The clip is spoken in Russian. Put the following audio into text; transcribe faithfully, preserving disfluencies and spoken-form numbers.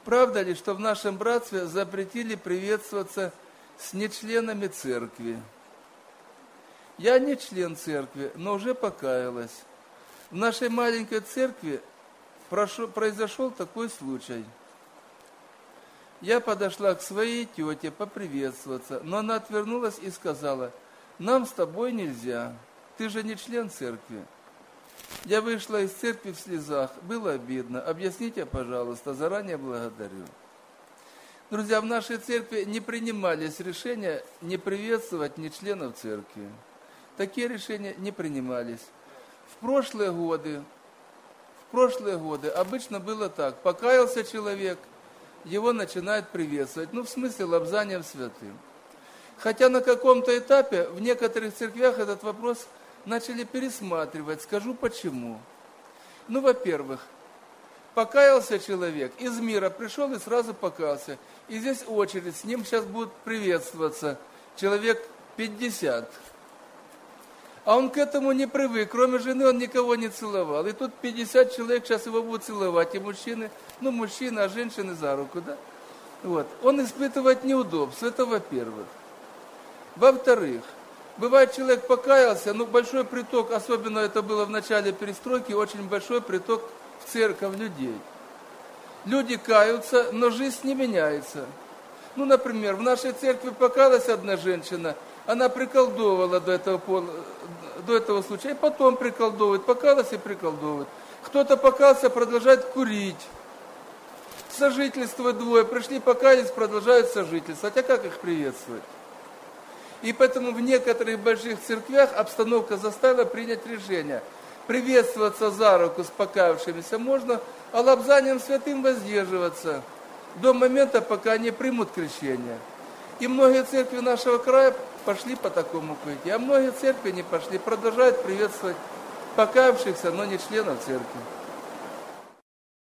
Правда ли, что в нашем братстве запретили приветствоваться с нечленами церкви? Я не член церкви, но уже покаялась. В нашей маленькой церкви прошел, произошел такой случай. Я подошла к своей тете поприветствоваться, но она отвернулась и сказала: «Нам с тобой нельзя, ты же не член церкви». Я вышла из церкви в слезах, было обидно. Объясните, пожалуйста, заранее благодарю. Друзья, в нашей церкви не принимались решения не приветствовать ни членов церкви. Такие решения не принимались. В прошлые годы, в прошлые годы обычно было так: покаялся человек, его начинают приветствовать, ну в смысле лобзанием святым. Хотя на каком-то этапе в некоторых церквях этот вопрос начали пересматривать. Скажу почему. Ну, во-первых, покаялся человек, из мира пришел и сразу покаялся. И здесь очередь, с ним сейчас будут приветствоваться человек пятьдесят. А он к этому не привык, кроме жены он никого не целовал. И тут пятьдесят человек сейчас его будут целовать, и мужчины, ну, мужчины, а женщины за руку, да? Вот. Он испытывает неудобства, это во-первых. Во-вторых, бывает, человек покаялся, ну, большой приток, особенно это было в начале перестройки, очень большой приток в церковь людей. Люди каются, но жизнь не меняется. Ну, например, в нашей церкви покаялась одна женщина, она приколдовала до этого, до этого случая, и потом приколдовывает, покаялась и приколдовывает. Кто-то покаялся, продолжает курить. Сожительствуют двое, пришли, покаялись, продолжают сожительствовать. А как их приветствовать? И поэтому в некоторых больших церквях обстановка заставила принять решение. Приветствоваться за руку с покаявшимися можно, а лобзанием святым воздерживаться до момента, пока они примут крещение. И многие церкви нашего края пошли по такому пути, а многие церкви не пошли, продолжают приветствовать покаявшихся, но не членов церкви.